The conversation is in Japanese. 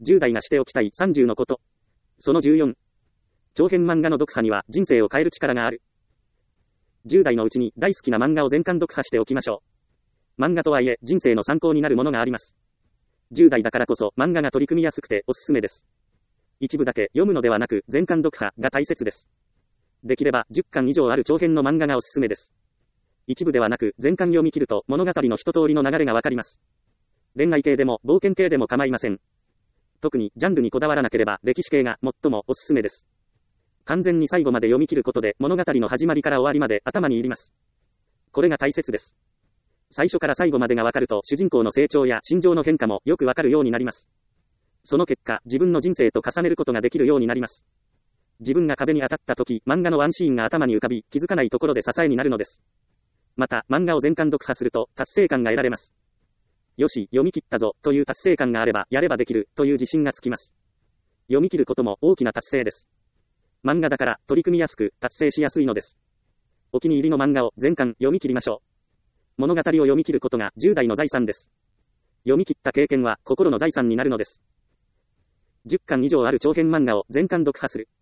10代がしておきたい30のこと。その14。長編漫画の読破には人生を変える力がある。10代のうちに大好きな漫画を全巻読破しておきましょう。漫画とはいえ人生の参考になるものがあります。10代だからこそ漫画が取り組みやすくておすすめです。一部だけ読むのではなく全巻読破が大切です。できれば10巻以上ある長編の漫画がおすすめです。一部ではなく全巻読み切ると物語の一通りの流れがわかります。恋愛系でも冒険系でも構いません。特にジャンルにこだわらなければ歴史系が最もおすすめです。完全に最後まで読み切ることで物語の始まりから終わりまで頭に入ります。これが大切です。最初から最後までがわかると主人公の成長や心情の変化もよくわかるようになります。その結果、自分の人生と重ねることができるようになります。自分が壁に当たった時、漫画のワンシーンが頭に浮かび、気づかないところで支えになるのです。また、漫画を全巻読破すると、達成感が得られます。よし、読み切ったぞ、という達成感があれば、やればできる、という自信がつきます。読み切ることも大きな達成です。漫画だから、取り組みやすく、達成しやすいのです。お気に入りの漫画を全巻読み切りましょう。物語を読み切ることが10代の財産です。読み切った経験は心の財産になるのです。10巻以上ある長編漫画を全巻読破する。